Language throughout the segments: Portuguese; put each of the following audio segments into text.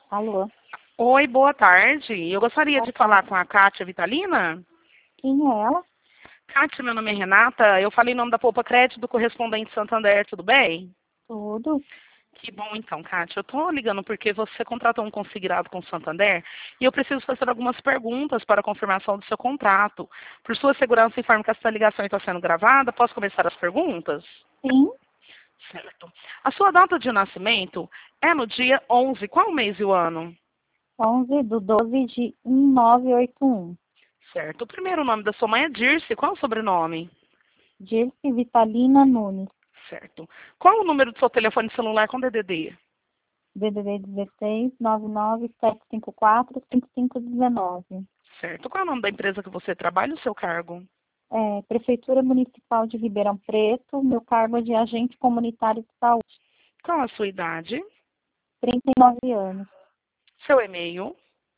Alô? Oi, boa tarde. Eu gostaria Boa de tarde. falar com a Kátia Vitalina. Quem é ela? Kátia, meu nome é Renata. Eu falei em nome da Poupa Crédito do correspondente Santander, tudo bem? Tudo? Que bom então, Kátia. Eu estou ligando porque você contratou um consignado com o Santander e eu preciso fazer algumas perguntas para a confirmação do seu contrato. Por sua segurança, informe que essa ligação está sendo gravada. Posso começar as perguntas? Sim. Certo. A sua data de nascimento é no dia 11. Qual o mês e o ano? 11/12 de 1981. Certo. O primeiro nome da sua mãe é Dirce. Qual o sobrenome? Dirce Vitalina Nunes. Certo. Qual o número do seu telefone celular com DDD? DDD 16 99754 5519. Certo. Qual é o nome da empresa que você trabalha e o seu cargo? Prefeitura Municipal de Ribeirão Preto. Meu cargo é de agente comunitário de saúde. Qual a sua idade? 39 anos. Seu e-mail?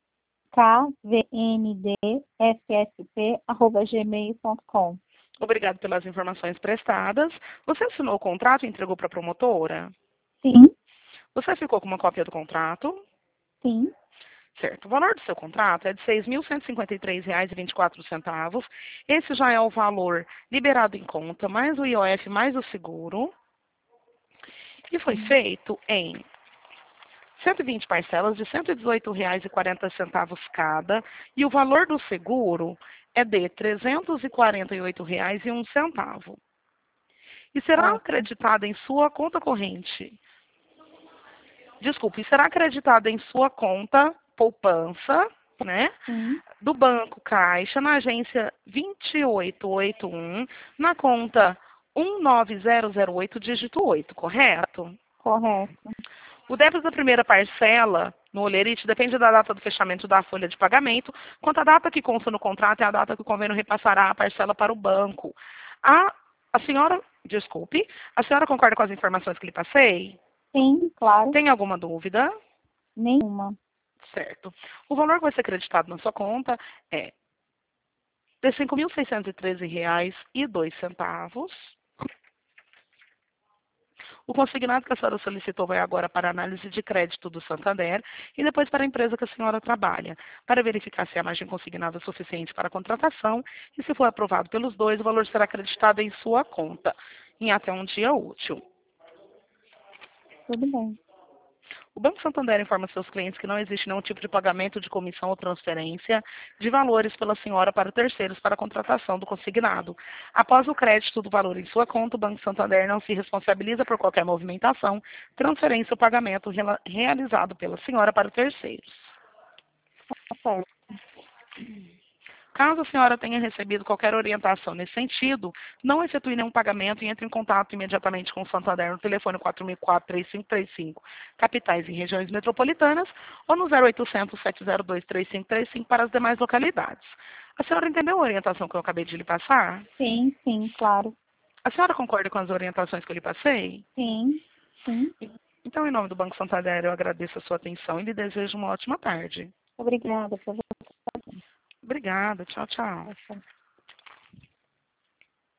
kvndssp@gmail.com. Obrigado pelas informações prestadas. Você assinou o contrato e entregou para a promotora? Sim, Você ficou com uma cópia do contrato? sim. Certo. O valor do seu contrato é de R$ 6.153,24. Esse já é o valor liberado em conta, mais o IOF, mais o seguro. E foi feito em 120 parcelas de R$ 118,40 cada, e o valor do seguro é de R$ 348,01. E será Certo. acreditado em sua conta corrente. Desculpe, será acreditado em sua conta poupança, né? Sim, Do Banco Caixa, na agência 2881, na conta 19008, dígito 8, correto? correto. O débito da primeira parcela no Olerite depende da data do fechamento da folha de pagamento, quanto a data que consta no contrato é a data que o convênio repassará a parcela para o banco. A senhora, desculpe, a senhora concorda com as informações que lhe passei? Sim, claro. Tem alguma dúvida? Nenhuma. Certo. O valor que vai ser acreditado na sua conta é de R$ 5.613,02. O consignado que a senhora solicitou vai agora para a análise de crédito do Santander e depois para a empresa que a senhora trabalha, para verificar se a margem consignada é suficiente para a contratação e, se for aprovado pelos dois, o valor será acreditado em sua conta em até um dia útil. Tudo bem. O Banco Santander informa seus clientes que não existe nenhum tipo de pagamento de comissão ou transferência de valores pela senhora para terceiros para a contratação do consignado. Após o crédito do valor em sua conta, o Banco Santander não se responsabiliza por qualquer movimentação, transferência ou pagamento realizado pela senhora para terceiros. Tá certo. Caso a senhora tenha recebido qualquer orientação nesse sentido, não efetue nenhum pagamento e entre em contato imediatamente com o Santander no telefone 4004-3535, capitais e regiões metropolitanas, ou no 0800 702 3535 para as demais localidades. A senhora entendeu a orientação que eu acabei de lhe passar? Sim, sim, claro. A senhora concorda com as orientações que eu lhe passei? Sim, sim. Então, em nome do Banco Santander, eu agradeço a sua atenção e lhe desejo uma ótima tarde. Obrigada por você. Obrigada. Tchau, tchau.